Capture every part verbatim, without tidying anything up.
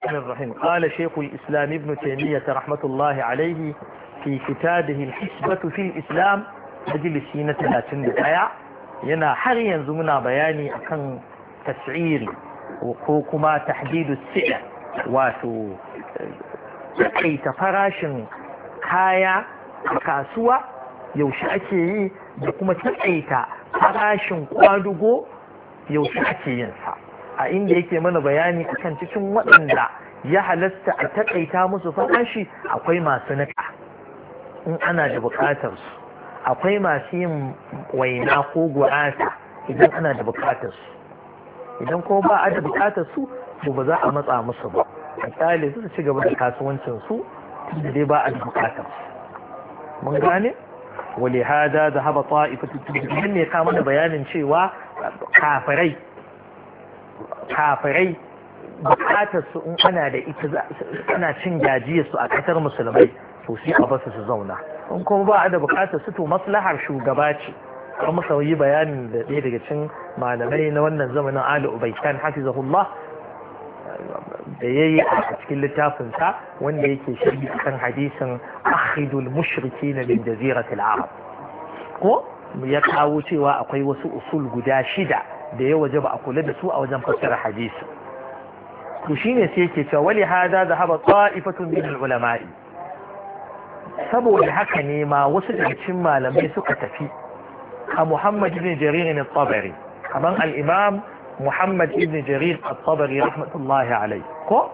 الرحمن الرحيم. قال شيخ الإسلام ابن تيمية رحمة الله عليه في كتابه الحسبة في الإسلام مجلسين ثلاثين دقيقة ينا حريا زمنا بياني أكن تسعيري وكوكما تحديد السعر واتو كي تفراش كايا كاسوا yaushe ake yi da kuma taƙaita farashin kwadugo yaushe ake yin sa a inda yake mana bayani akan cikin waɗanda ya halasta a taƙaita musu farashi akwai masu nika in ana da buƙatar su akwai masu yin waina ko gurasa idan ana da buƙatar su idan ko ba a da buƙatar su to ba za a matsa musu ba a kyale su ci gaba da kasuwancin su da dai ba a da buƙatar su mun gane ولهذا ذهب طائفة من يقام بيان cewa kafirai kafirai bukatar su in ana da ita ana cin gajiyar su a kasar musulmai to sai a basu su zauna in kuma ba a da bukatar su to maslahar shugaba ce kuma sauyi bayanin da ɗaya daga cikin malamai na wannan zamanin Ali Ubaykan hafizahullah da yayi a cikin littafin sa wanda yake shirki kan hadisin akhidul mushrikin min jaziratil arab ko ya kawo cewa akwai wasu usul guda shida da ya wajaba a kula da su a wajen fassara hadisi to shine sai yake cewa wali hada dhahaba ta'ifatun min ulama'i saboda haka ne ma wasu daga cikin malamai suka tafi ka Muhammad ibn Jarir al-Tabari kaman al-Imam محمد ابن جرير الطبري رحمة الله عليه كو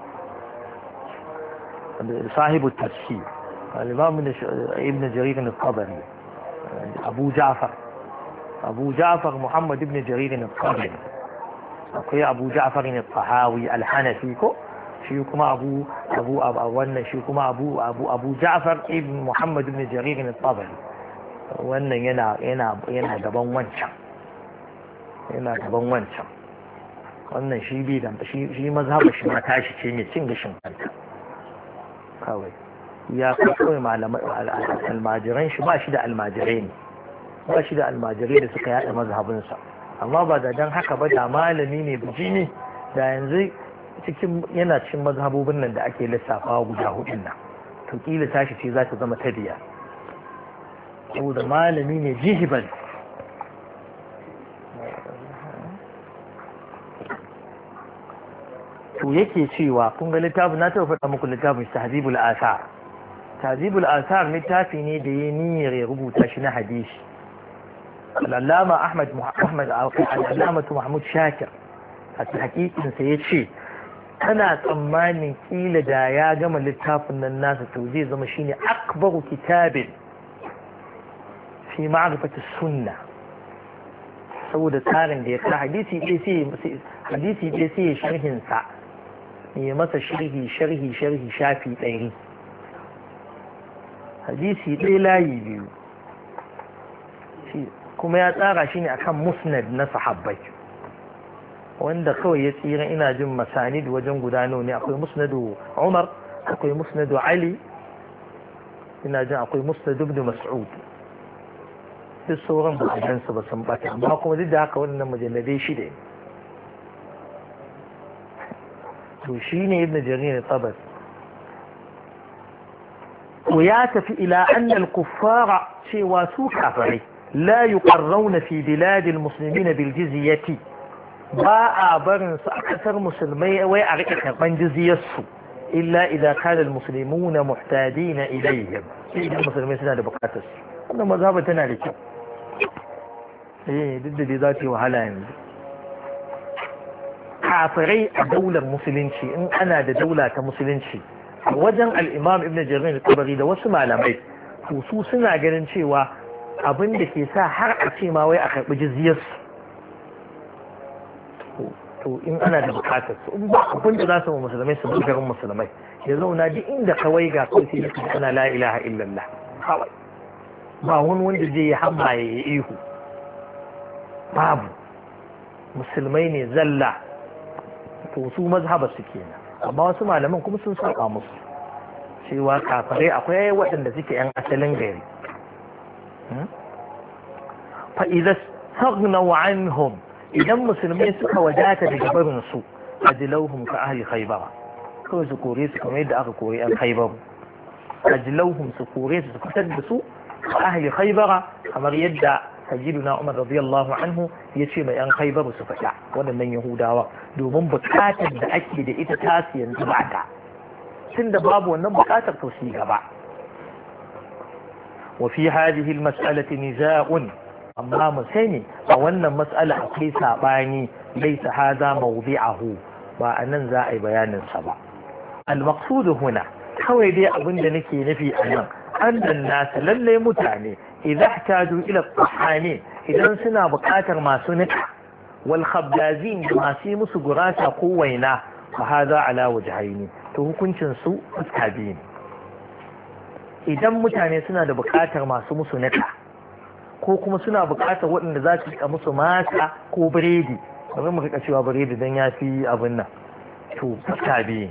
صاحب التفسير الإمام ابن جرير الطبري أبو جعفر أبو جعفر محمد ابن جرير الطبري أبو جعفر الطحاوي الحنفي كو شيكما أبو أبو أبو أبو شيكما أبو أبو أبو جعفر ابن محمد ابن جرير الطبري وأن ينا ينا ينا دبان وانشا ينا دبان وانشا wannan shi bi da shi shi mazhabar shi ma tashi ce mai cin gashin kanta kawai ya kai kawai malamai almajiran shi ba shi da almajirai ne ba shi da almajirai da suka yada mazhabinsa amma ba da dan haka ba da malami ne bijimi da yanzu cikin yana cikin mazhabobin nan da ake lissafawa guda hudun nan to kila tashi ce za ta zama ta biya saboda malami ne jihibal to yake cewa kun ga littafin na taɓa faɗa muku littafin tahzibul asar tahzibul asar littafi ne da ya niyyar ya rubuta shi na hadisi al-allama ahmad ahmad al-allama mahmud shakir a hakikin sa yace kana tsammanin kila da ya gama littafin nan nasa to zai zama shine akbaru kitabin fi ma'rifati sunna saboda tsarin da ya ka hadisi ɗaya sai hadisi ɗaya sai sharhin sa ya masa sharhi sharhi sharhi shafi ɗari hadisi ɗaya layi biyu kuma ya tsara shi ne akan musnad na sahabbai wanda kawai ya tsira ina jin masanid wajen gudano ne akwai musnadu umar akwai musnadu ali ina jin akwai musnadu ibn mas'ud duk sauran ba a gansu ba sun bata amma kuma duk da haka wannan mujalladai shida ne to shi ne ibn jarir tabar ko ya tafi ila anna al-kuffara cewa su kafirai la yuqarrawna fi bilad al-muslimin bil jizyati ba a barin su a kasar musulmai wai a rike karban jizyar su illa idza kana al-muslimuna muhtadina ilayhim idan musulmai suna da bukatar su wannan mazhaba tana da kyau eh duk da dai za ta yi wahala yanzu kafirai a daular musulunci in ana da daula ta musulunci a wajen al'imam ibn jarir al-tabari da wasu malamai to su suna ganin cewa abin da ke sa har a ce ma wai a karɓi jizyarsu to in ana da bukatar su in ba abin da za su ma musulmai su bi garin musulmai ya zauna duk inda kawai ga kawai sai yake ana la ilaha illallah kawai ba wani wanda zai yi hamma ya yi ihu babu musulmai ne zalla to su mazhaba su kenan amma wasu malaman kuma sun saba musu cewa kafirai akwai waɗanda suke yan asalin gari fa idza staghnaw anhum idan musulmai suka wadata daga barin su ajlauhum ka ahli khaybar kawai su kore su kamar yadda aka kore an khaybar ajlauhum su kore su su fitar da su ahli khaybara kamar yadda sayyiduna Umar radiyallahu anhu ya ce mai yan khaybar su fita waɗannan yahudawa domin bukatar da ake da ita tasu yanzu ba ta tunda babu wannan bukatar to su gaba wa fi hadhihi almas'alati niza'un amma mu sani a wannan mas'ala akwai sabani laysa hadha mawdi'ahu ba anan za a yi bayanin sa ba al-maqsud huna kawai dai abinda nake nufi anan annan nasu lalle mutane idan ihtaju ila tahani idan suna buƙatar masu nika wal khabdazin da masu musu gurata ko waina fa hada ala wajhaini to hukuncin su fuska biyu idan mutane suna da buƙatar masu musu nika ko kuma suna buƙatar waɗanda za su rika musu masa ko biredi kamar mu rika cewa biredi dan yafi abin nan to fuska biyu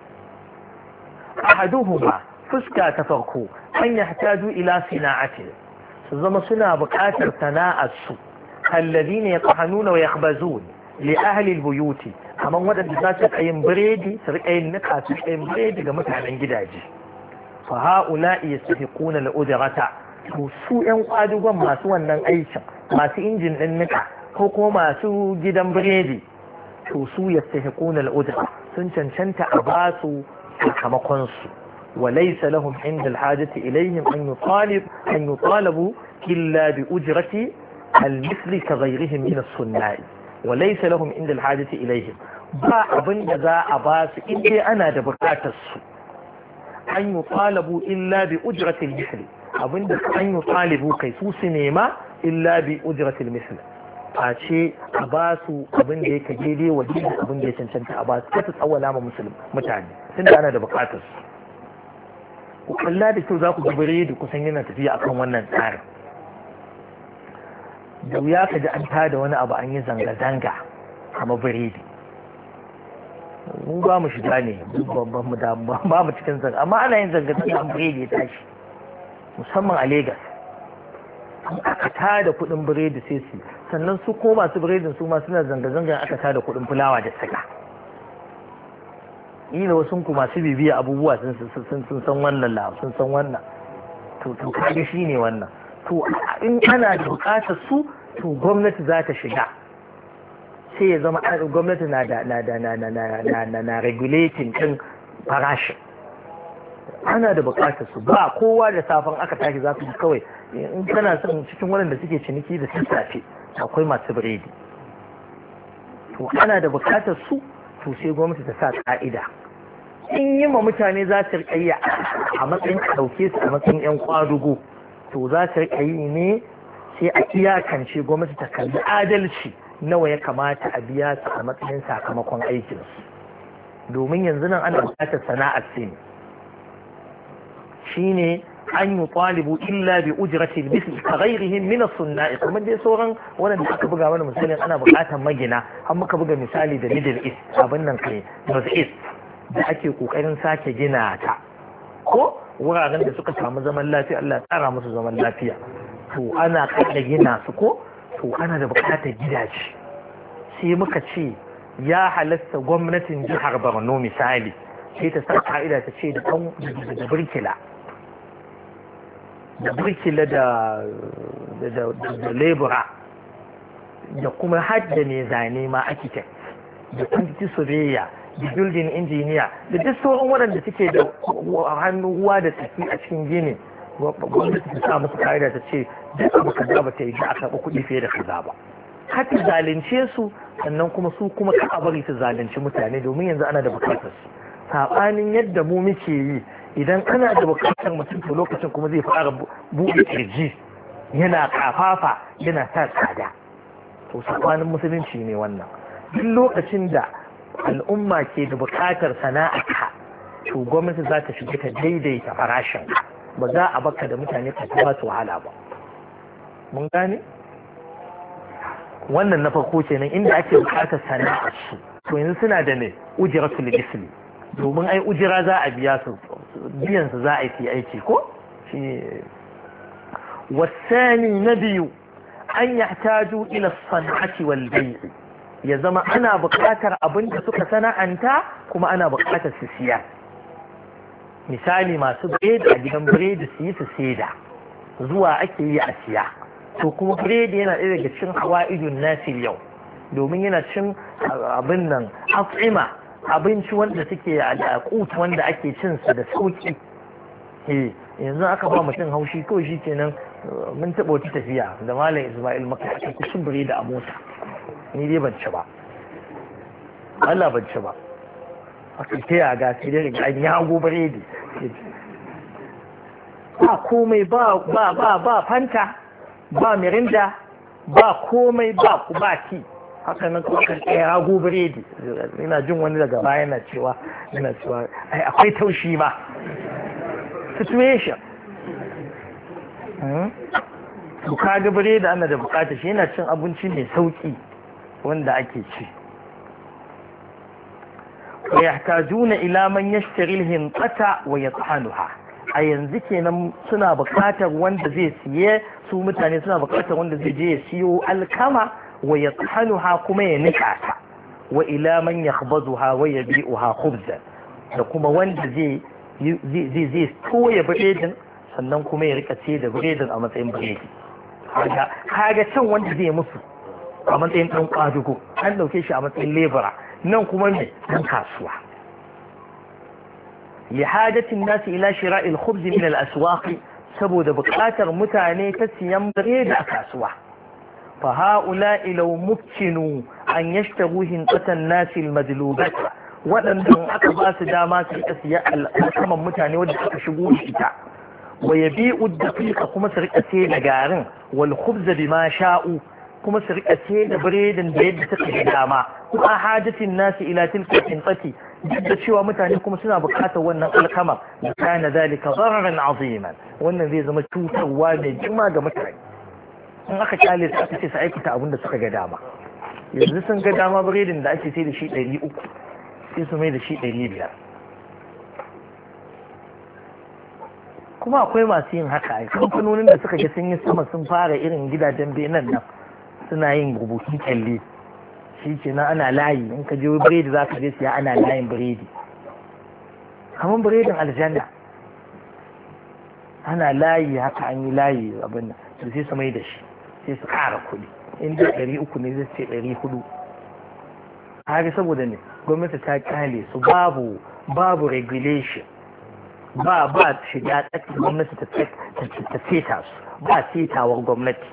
ahaduhuma fuska ta farko an yahtaju ila sina'ati su zama suna buƙatar sana'ar su alladhina yaqhanuna wa yakhbazun li ahli albuyuti kaman wadanda za su yin biredi su rika yin nika su yin biredi ga mutanen gidaje fa haula'i yastahiquna al-ujrata to su yan kwadugon masu wannan aikin masu injin din nika ko kuma masu gidan biredi to su yastahiquna al-ujra sun cancanta a basu sakamakon su وليس لهم عند الحاجة إليهم أن يطالب أن يطالبوا إلا بأجرة المثل كغيرهم من الصناع وليس لهم عند الحاجة إليهم با أبن جزاء باس إني أنا دبقات السوء أن يطالبوا إلا بأجرة المثل أبن أن يطالبوا كيسوس نيمة إلا بأجرة المثل فاشي أباسو أبن ديك جيدي وجيد أبن ديك شنشنك أباس كتس أول عام مسلم متعني سند أنا دبقات السوء ku kalla da kyau za ku ga biredi kusan yana tafiya akan wannan tsarin da wuya ka ji an tada wani abu an yi zanga-zanga kama biredi mu ba mu shiga ne ba mu cikin zanga amma ana yin zanga-zanga an biredi ya tashi musamman a Legas aka tada kudin biredi sai su sannan su ko masu biredin su ma suna zanga-zanga aka tada kudin fulawa da siga ila wasu ku masu bibiya abubuwa sun san wannan la sun san wannan to to kage shine wannan to in ana da bukatar su to gwamnati za ta shiga sai ya zama gwamnati na da na da na na na na na regulating din farashi ana da bukatar su ba kowa da safan aka tashi za su kawai in kana son cikin waɗanda suke ciniki da sassafe akwai masu biredi to ana da bukatar su to sai gwamnati ta sa ka'ida in yi ma mutane za su riƙa a matsayin a ɗauke su a matsayin 'yan kwadugo to za su riƙa yi ne sai a iyakance gwamnati ta kalli adalci nawa ya kamata a biya su a matsayin sakamakon aikinsu domin yanzu nan ana buƙatar sana'ar su ne shine an yi ƙwalibu illa bi ujratil bisl ka ghairihim min as-sunna'i kuma dai sauran wanda aka buga mana misalin ana buƙatar magina har muka buga misali da Middle East abin nan kai North East da ake kokarin sake gina ta ko wuraren da suka samu zaman lafiya Allah ya tsara musu zaman lafiya to ana kada gina su ko to ana da buƙatar gidaje sai muka ce ya halatta gwamnatin jihar Borno misali sai ta sa ka'ida ta ce da ɗan da birkila da birkila da da lebura da kuma hadda mai zane ma architect da quantity surveyor da building engineer da duk sauran waɗanda suke da hannu ruwa da tsaki a cikin gini gwamnati ta sa musu ka'ida ta ce duk abu kaza ba ta yi a karɓi kuɗi fiye da kaza ba har ta zalunce su sannan kuma su kuma ka bari su zalunci mutane domin yanzu ana da bukatar su saɓanin yadda mu muke yi idan ana da bukatar mutum to lokacin kuma zai fara buɗe kirji yana kafafa yana sa tsada to saɓanin musulunci ne wannan duk lokacin da al'umma ke da bukatar sana'arka to gwamnati za ta shiga ta daidaita farashin ba za a baka da mutane ka ba su wahala ba mun gane wannan na farko kenan inda ake bukatar sana'ar su to yanzu suna da ne ujratul isli domin ai ujira za a biya su biyan su za a yi aiki ko shi wasani na biyu an yahtaju ila sana'ati wal bai'i ya zama ana buƙatar abin da suka sana'anta kuma ana buƙatar su siya. Misali masu biredi a gidan biredi su yi su saida zuwa ake yi a siya. To kuma biredi yana ɗaya daga cin hawa'idun nasir yau domin yana cin abin nan af'ima abinci wanda suke al'aqut wanda ake cin su da sauki. Eh yanzu aka ba mutum haushi kawai shi kenan. Mun taɓa wata tafiya da malam Ismail maka ake cin biredi a mota, ni dai ban ci ba, Allah ban ci ba, aka taya ga sai dai an yago biredi ba komai, ba ba ba ba fanta, ba mirinda, ba komai, ba ku ba ti, haka nan kuma kan taya yago biredi. Ina jin wani daga baya yana cewa yana cewa ai akwai taushi ma situation. To kaga biredi ana da bukata shi, yana cin abinci mai sauki wanda ake ci. wa yahtajuna ila man yashtari al-hinqata wa yathanuha. A yanzu kenan suna bukatar wanda zai siye, su mutane suna bukatar wanda zai je ya siyo alkama wa yathanuha kuma ya nika ta, wa ila man yakhbazuha wa yabi'uha khubzan, da kuma wanda zai zai zai toya biredin sannan kuma ya rika ce da biredin a matsayin biredi. Kaga can wanda zai musu a matsayin ɗan ƙwadugo an ɗauke shi a matsayin lebura, nan kuma mai ɗan kasuwa. Lihajatin nasu ila shira'il khubzi min al-aswaqi, saboda buƙatar mutane ta siyan biredi a kasuwa. Fa ha'ula law mubkinu an yashtaru hinqatan nasi al-madlubata, waɗannan aka ba su dama su rika siya al'aman mutane wanda aka shigo da ita. Wa yabi'u daqiqa, kuma su rika ce da garin, wal khubza bima sha'u, kuma su rika ce da biredin da yadda suka ga dama. Kuma hajatin nasi ila tilka tinqati, duk da cewa mutane kuma suna buƙatar wannan alkama, da kana zalika dararan aziman, wannan zai zama cutarwa mai girma ga mutane in aka kyale su aka ce su aikata abin da suka ga dama. Yanzu sun ga dama biredin da ake sai da shi ɗari uku sai su mai da shi ɗari biyar. Kuma akwai masu yin haka a kamfanonin da suka ga sun yi sama sun fara irin gidajen benin nan suna yin rubutun kyalle, shi ke nan ana layi, in ka je biredi za ka je siya ana layin biredi kamar biredin aljanna, ana layi haka, an yi layi abin nan to sai su mai da shi sai su kara kuɗi, inda ɗari uku ne zai ce ɗari hudu. haka saboda ne gwamnati ta kyale su, babu babu regulation, ba ba shiga tsakin gwamnati ta seta su, ba setawar gwamnati.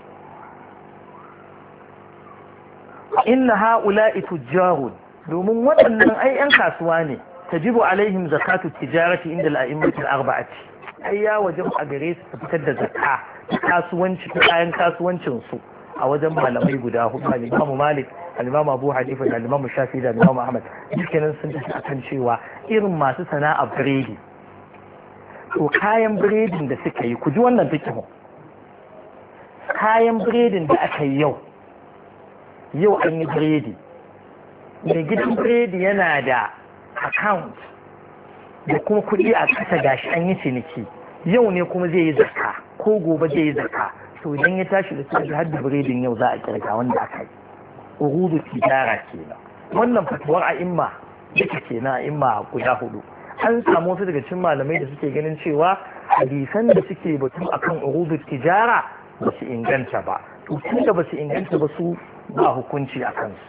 inna ha'ula'i tujjarun, domin waɗannan ai 'yan kasuwa ne, tajibu alaihim zakatu tijarati inda al'a'immatul arba'ati, ai ya wajen a gare su fitar da zakka ta kasuwanci ta kayan kasuwancin su a wajen malamai guda hudu, al-Imam Malik, al-Imam Abu Hanifa, da al-Imam Shafi, da al-Imam Ahmad, dukkanin sun tafi akan cewa irin masu sana'a biredi, to kayan biredin da suka yi, ku ji wannan fikihu, kayan biredin da aka yi yau yau an yi biredi, mai gidan biredi yana da account da kuma kuɗi a ƙasa gashi an yi ciniki, yau ne kuma zai yi zakka ko gobe zai yi zakka, to idan ya tashi da sai har da biredin yau za a kirga wanda aka yi urudu tijara kenan. Wannan fatuwar a'imma duka kenan a'imma guda hudu. An samu wasu daga cikin malamai da suke ganin cewa hadisan da suke batu akan urudu tijara ba su inganta ba, to tun da ba su inganta ba su ba hukunci a kansu.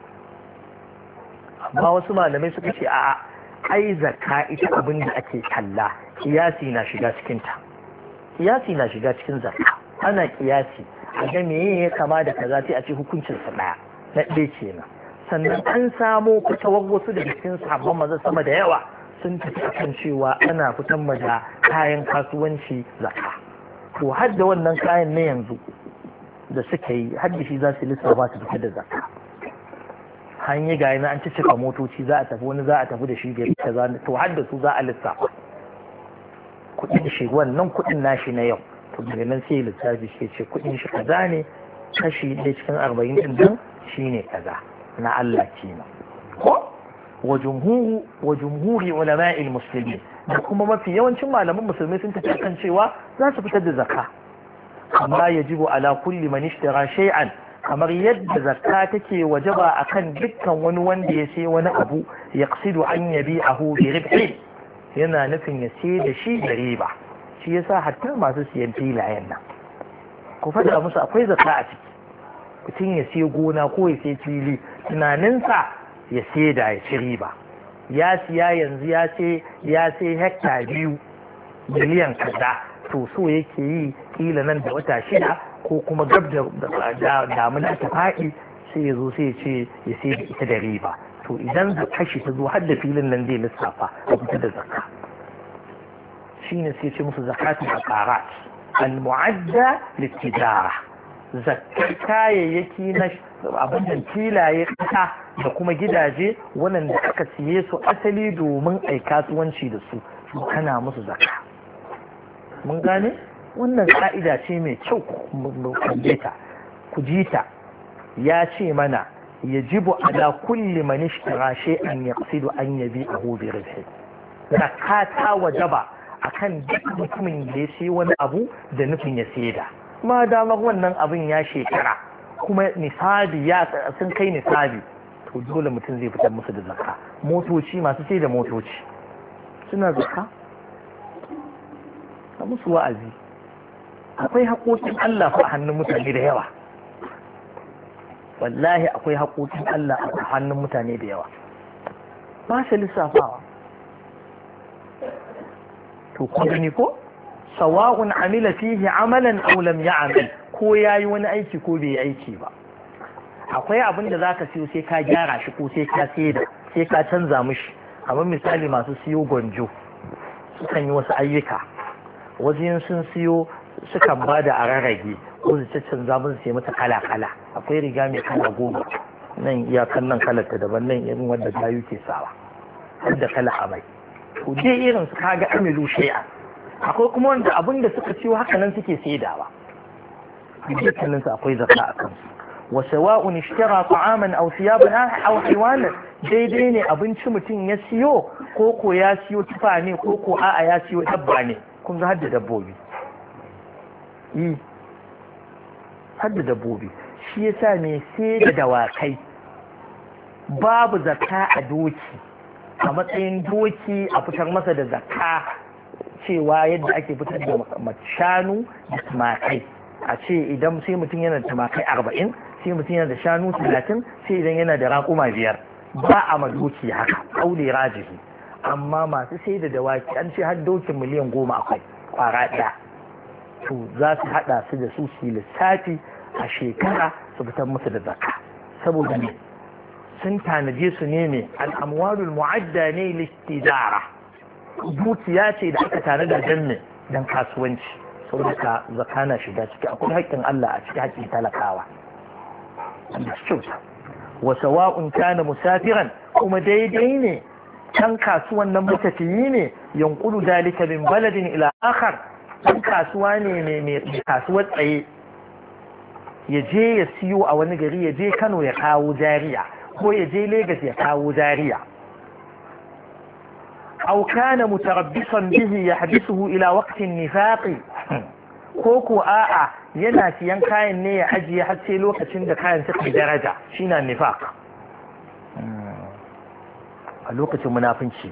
Amma wasu malamai suka ce a'a, ai zakka ita abin da ake kalla, kiyasi na shiga cikin ta, kiyasi na shiga cikin zakka, ana kiyasi a ga meye ya kama da kaza sai a ce hukuncin sa daya, na ɗaya kenan. Sannan an samo fitawar wasu daga cikin sahabban maza sama da yawa sun tafi akan cewa ana fitan da kayan kasuwanci zakka, to har da wannan kayan na yanzu da suka yi har da shi za su lissafa su fitar da zakka. Hanyar ga yana an ci cika motoci za a tafi, wani za a tafi da shi gari kaza, to har da su za a lissafa kuɗin shi, wannan kuɗin nashi na yau, to daga nan sai lissafi shi ce kuɗin shi kaza ne, kashi ɗaya cikin arba'in ɗin nan shine kaza na Allah kenan. Ko wa jumhuru wa jumhuri ulama'il muslimin, da kuma mafi yawancin malaman musulmi sun tafi kan cewa za su fitar da zakka. Amma yajibu ala kulli man ishtara shay'an kamar yadda zakka take wajaba akan dukkan wani wanda ya sai wani abu yaqsidu an yabi'ahu bi ribhi yana nufin ya sai da shi da riba shi yasa hatta masu siyan filayen nan ku faɗa musu akwai zakka a ciki mutum ya sai gona ko ya sai fili tunaninsa ya sai da ya ci riba ya siya yanzu ya sai ya sai hekta biyu miliyan kaza to so yake yi kila nan da wata shida ko kuma gab da damuna ta faɗi sai ya zo sai ya ce ya sai da ita da riba to idan zakka shi ta zo har da filin nan zai lissafa a fita da zakka shine sai ce musu zakatul aqarat al mu'adda litijara zakkar kayayyaki na abin filaye ƙasa da kuma gidaje waɗanda aka siye su asali domin ai kasuwanci da su su kana musu zakka mun gane wannan ka'ida ce mai kyau mu kalle ta ku ji ta ya ce mana yajibu ala kulli man ishtara shay'an yaqsidu an yabi'ahu bi ribhi zakka ta wajaba akan duk mutumin da ya sayi wani abu da nufin ya saida ma damar wannan abin ya shekara kuma nisabi ya sun kai nisabi to dole mutum zai fitar musu da zakka motoci masu sai da motoci suna zakka a musu wa'azi akwai haƙoƙin Allah a hannun mutane da yawa wallahi akwai haƙoƙin Allah a hannun mutane da yawa ba shi lissafawa to kun gani ko sawa'un amila fihi amalan aw lam ya'mal ko yayi wani aiki ko bai aiki ba akwai abin da zaka siyo sai ka gyara shi ko sai ka saida sai ka canza mishi kamar misali masu siyo gonjo sukan yi wasu ayyuka wajen sun siyo sukan ba da a rarrage ko su canza musu sai mata kala kala akwai riga mai kala goma nan iyakan nan kalar ta daban nan irin wanda gayu ke sawa har da kala amai to dai irin su kaga amilu shay'a akwai kuma wanda abin da suka ciwo haka nan suke saidawa dukkanin su akwai zakka a kansu wa sawa'un ishtara ta'aman aw thiyaban aw haywanan daidai ne abinci mutum ya siyo ko ko ya siyo tufa ne ko ko a'a ya siyo dabba ne kun ga hadda dabbobi yi hadda dabbobi shi yasa me sai da dawakai babu zakka a doki a matsayin doki a fitar masa da zakka cewa yadda ake fitar da shanu da tumakai a ce idan sai mutum yana da tumakai arba'in sai mutum yana da shanu talatin sai idan yana da raƙuma biyar ba a madoki haka ƙaule rajihi amma masu sai da dawaki an ce har dokin miliyan goma akwai kwara ɗaya to za su haɗa su da su su lissafi a shekara su fitar musu da zakka saboda ne sun tanaje su ne mai al'amwarul mu'adda ne littijara dukiya ce da aka tare da janne don kasuwanci saboda ka zakka na shiga ciki akwai haƙƙin Allah a ciki haƙƙin talakawa wa sawa'un kana musafiran kuma daidai ne kan kasuwan nan matafiyi ne yanqulu dalika min baladin ila akhar kan kasuwa ne mai kasuwar tsaye ya je ya siyo a wani gari ya je Kano ya kawo jariya ko ya je Legas ya kawo jariya aw kana mutarabbisan bihi yahbisuhu ila waqtin nifaqi ko ko a'a yana siyan kayan ne ya ajiye har sai lokacin da kayan suka daraja shine nifaq a lokacin munafinci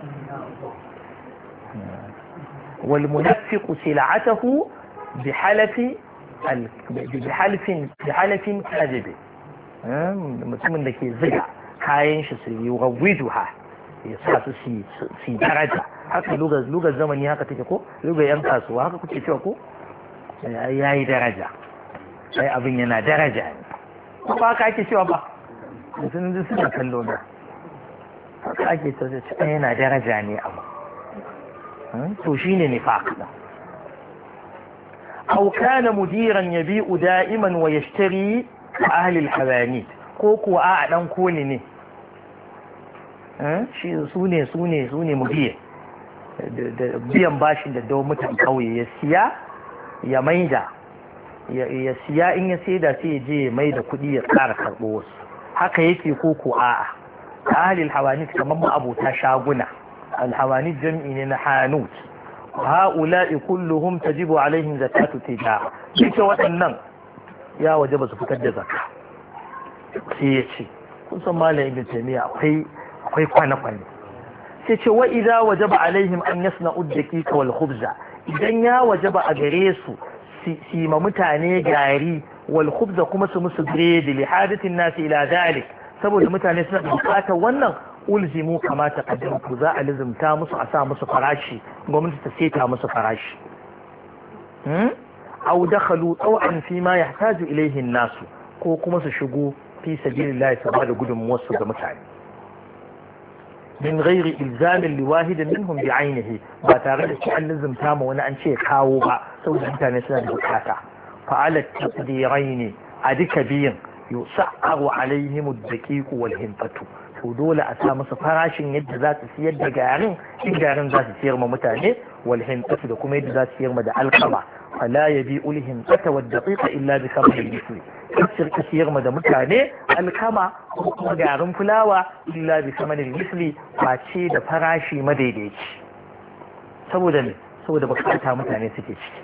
wal munafiqu sil'atahu bi halafi bi halfin bi halafin kadhib mutumin da ke ziga kayan shi su yi rawwijuha ya sa su su daraja haka lugar zamani haka take ko lugar yan kasuwa haka kuke cewa ko ya yi daraja sai abin yana daraja ne ko ba ka ake cewa ba sun ji suna kallo na haka ake cewa yana daraja ne abu to shine nifaq aw kana mudiran yabi'u da'iman wa yashtari ahli al-hawanit ko kuwa a dan koli ne shi su ne su ne su ne mudiya da biyan bashin da dawo mutan kauye ya siya ya maida ya siya in ya saida sai ya je ya maida kuɗi ya ƙara karɓo wasu haka yake ko ko a'a ahli al-hawanit kamar mu abota shaguna al-hawanit jam'i ne na hanut ha'ula'i kulluhum tajibu alaihim zakatu tijara duka waɗannan ya waje ba su fitar da zakka. Sai ya ce kun san malam ibn taymiya akwai akwai kwana-kwana sai ce wa idza wajaba alaihim an yasna'u ad-daqiqa wal khubza idan ya wajaba a gare su si ma mutane gari wal khubza kuma su musu biredi li hadatin nasi ila dalik saboda mutane suna bukatar wannan ulzimu kama taqaddama ku za a lizumta musu a sa musu farashi gwamnati ta seta musu farashi hmm aw dakhalu taw'an fi ma yahtaju ilayhi an-nasu ko kuma su shigo fi sabilillah su bada gudunmuwar su ga mutane min ghairi ilzamin liwahidin minhum bi'ainihi ba tare da shi an lizumta ma wani an ce kawo ba saboda mutane suna da bukata fa'ala taqdirain a duka biyan yusa'aru alaihim ad-daqiq wal hinfatu to dole a sa musu farashin yadda za su siyar da garin in garin za su siyar ma mutane wal hinfatu da kuma yadda za su siyar ma da alkama fala yabi'u al-hinfata wad-daqiqa illa bi thamani al-misli kasir kasiyar ma da mutane alkama ko kuma garin fulawa illa bi thamani al-misli face da farashi madaidaici saboda ne saboda bukata mutane suke ciki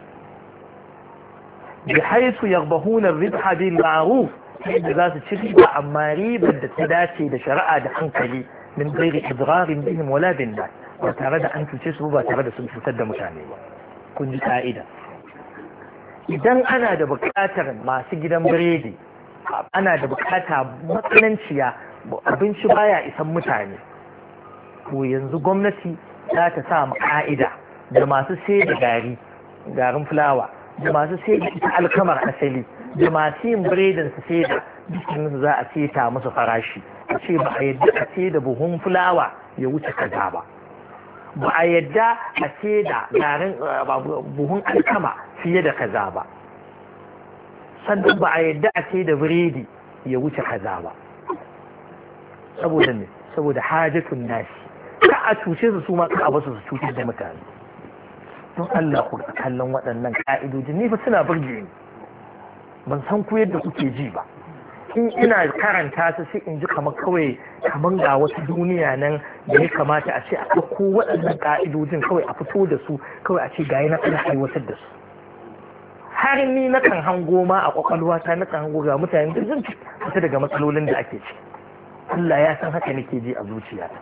bi haythu yaghbahuna ar-ribha bil ma'ruf yadda za su ci riba amma ribar da ta dace da shari'a da hankali min gairi idrarin bihim wala bin nas ba tare da an cuce su ba tare da sun cutar da mutane ba kun ji ka'ida idan ana da buƙatar masu gidan biredi ana da buƙata matsananciya abinci baya isan mutane to yanzu gwamnati za ta sa ka'ida da masu sai da gari garin fulawa da masu sai da ita alkamar asali da masu yin biredin su sai da dukkaninsu za a seta musu farashi a ce ba a yadda a ce da buhun fulawa ya wuce kaza ba ba a yadda a ce da garin buhun alkama fiye da kaza ba sannan ba a yadda a ce da biredi ya wuce kaza ba saboda ne saboda hajatun nasi ka a cuce su su ma ka a basu su cutar da mutane don Allah ku kallon waɗannan ka'idojin ni fa suna burge ni ban san ku yadda kuke ji ba in ina karanta su sai in ji kamar kawai kamar ga wasu duniya nan da ya kamata a ce a ɗauko waɗannan ka'idojin kawai a fito da su kawai a ce gayi na ana aiwatar da su har ni na kan hango ma a kwakwalwata na kan hango ga mutane da zan fita daga matsalolin da ake ci Allah ya san haka nake ji a zuciyata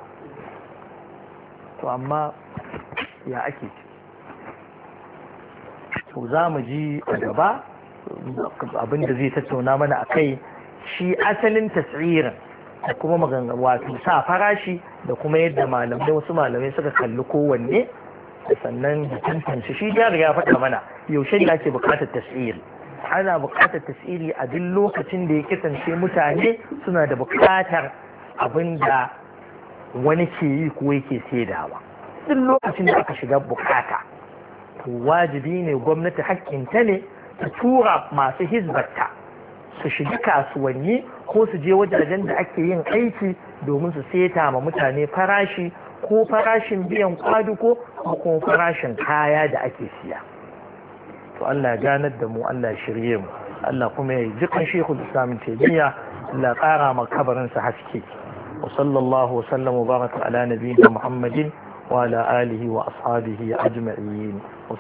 to amma ya ake ci to za mu ji a gaba abin da zai tattauna mana a kai shi asalin taswirin da kuma magana wato sa farashi da kuma yadda malamai wasu malamai suka kalli kowanne da sannan da tantance shi ya riga faɗa mana yaushe ne ake buƙatar taswiri ana buƙatar taswiri a duk lokacin da ya kasance mutane suna da buƙatar abin da wani ke yi ko yake saidawa duk lokacin da aka shiga buƙata to wajibi ne gwamnati hakkinta ne ta tura masu hizbarta su shiga kasuwanni ko su je wajajen da ake yin aiki domin su seta ma mutane farashi ko farashin biyan kwaduko ko kuma farashin kaya da ake siya to Allah ya ganar da mu Allah ya shirye mu Allah kuma ya ji kan Sheikhul Islam Taymiya Allah ya kara ma kabarin sa haske wa sallallahu wa sallam wa baraka ala nabiyyina Muhammadin wa ala alihi wa ashabihi ajma'in